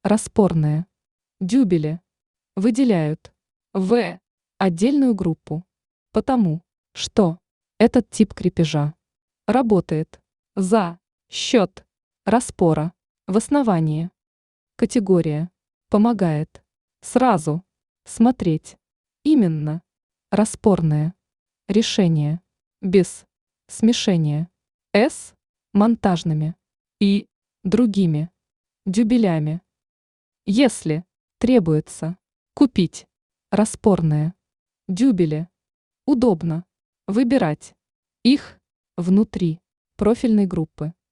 распорные. Дюбели выделяют в отдельную группу, потому что этот тип крепежа работает за счет распора в основании. Категория помогает сразу смотреть именно распорные решения без смешения с монтажными и другими дюбелями. Если требуется купить распорные дюбели, удобно выбирать их внутри профильной группы.